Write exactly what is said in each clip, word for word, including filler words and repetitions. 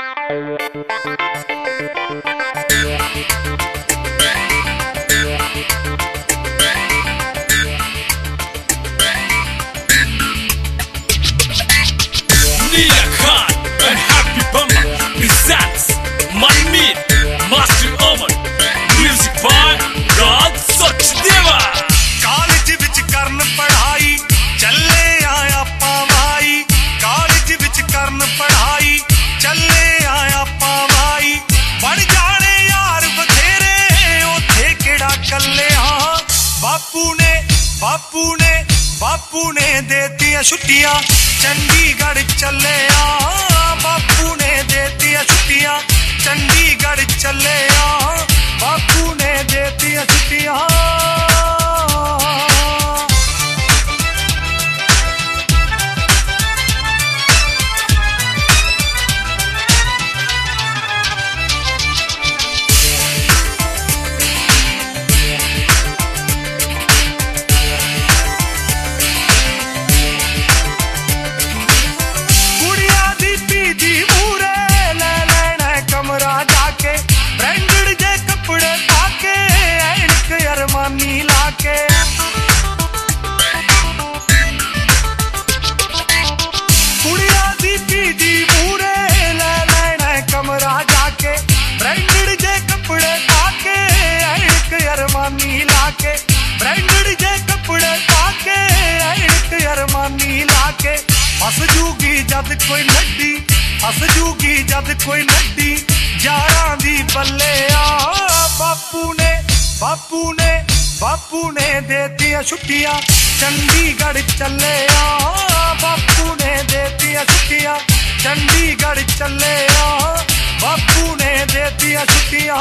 बापू ने बापू ने देती छुट्टियां चंडीगढ़ चले आ। बापू ने देती छुट्टियां चंडीगढ़ चले आ। बापू ने देती छुट्टियां हस जूगी जद कोई नड्डी हस जूगी जद कोई नड्डी यारां दी बल्ले आ। बापू ने बापू ने बापू ने देती छुट्टियां चंडीगढ़ चले आ। बापू ने देती छुट्टियां चंडीगढ़ चले आ। बापू ने देती छुट्टियां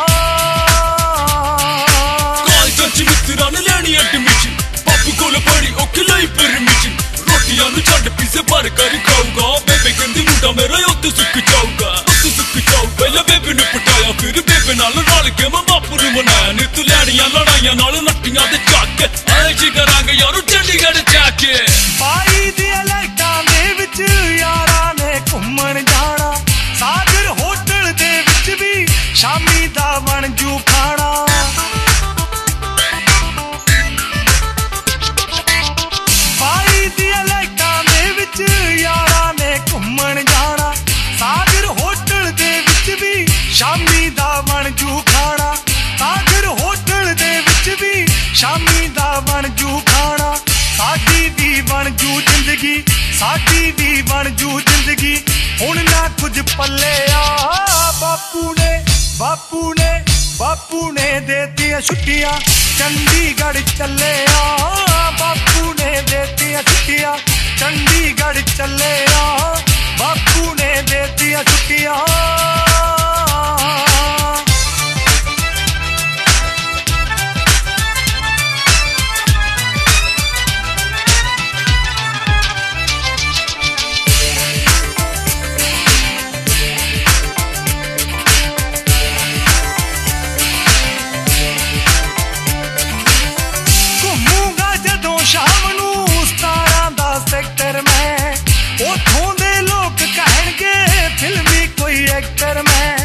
कॉलेज च मित्तरां ने लैनी एडमिशन बापू कोल बड़ी औखी लई परमिशन रोटियां नूं छड्ड पीसे भर कर खाऊगा बेबे कहंदी मुंडा मेरा उत्ते सुक जाऊगा उत्ते सुक जाऊ पहले बेबे नूं पटाया फिर बेबे नाल रल के मैं बापू नूं मनाया नित लैणियां लड़ाइयां नाल नट्टियां ते झाके ऐ जी करांगे यारो चंडीगढ़ जाके। बाई दी लाइटां दे विच यारां ने घुम्मण जाना सागर होटल दे विच भी शामी दा बन जू खाना। शामी दा बन जू खाना सागर होटल दे विच भी शामी दा बन जू खाना। साडी भी बन जू जिंदगी साडी भी बन जू जिंदगी हुण ना कुछ पल्ले आ। बापू ने बापू ने बापू ने देती छुट्टियां चंडीगढ़ चले आ। बापू ने देती छुट्टियां चंडीगढ़ चले आ। बापू ने देती छुट्टियां एक्टर मैं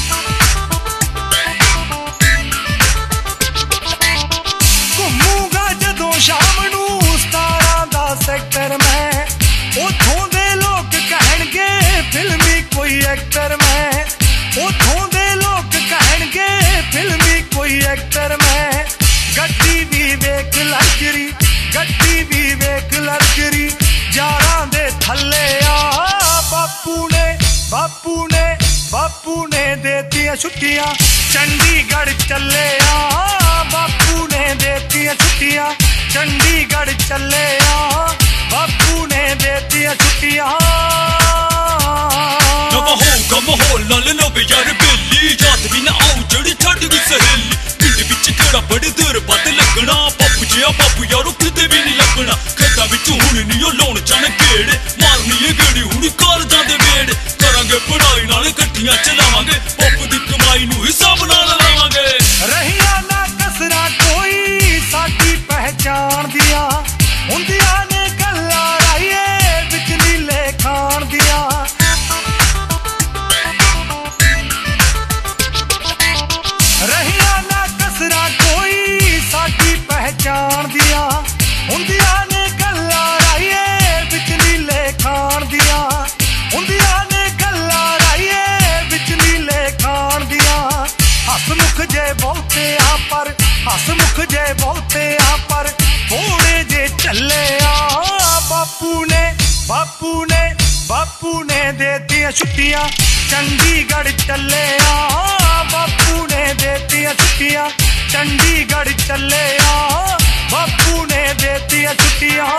घूमूगा जदों शाम नूं सतारां दा सेक्टर मैं उथों दे लोग कहणगे फिल्मी कोई एक्टर मैं उथों दे लोग कहणगे फिल्मी कोई एक्टर मैं। गड्डी भी वेख लग्जरी गड्डी भी वेख लग्जरी यारां दे थल्ले आ। बापू ने बापू ने बापू ने देती छुट्टियां चंडीगढ़ चले आ। बापू ने देती छुट्टियां चंडीगढ़ चले आ। बापू ने देती छुट्टियां नवा होगा माहौल नाल नवे यार बेली जात भी ना आऊ जड़ी छड्ड गई सहेली पिंड विच तेरा बड़े देर बाद लगना बापू जिया बापू यारो किते भी नहीं लगना खेतां विच हुण नहीं लाउण जाण गेड़ मारनी ए गेड़ी हुण कालजां दे वेड़ करांगे पढ़ाई नाल गड्डियां चलावांगे बापू दी कमाई नूं हिसाब नाल लावांगे। रहिया ना कसरा कोई साडी पहचान दिया हुंदियां ने गल्लां राईए विच नीले खान दिया। बापू ने बापू ने बापू ने देतियां छुट्टियां चंडीगढ़ चले आ बापू ने देतियां छुट्टियां चंडीगढ़ चले आ बापू ने देतियां छुट्टियां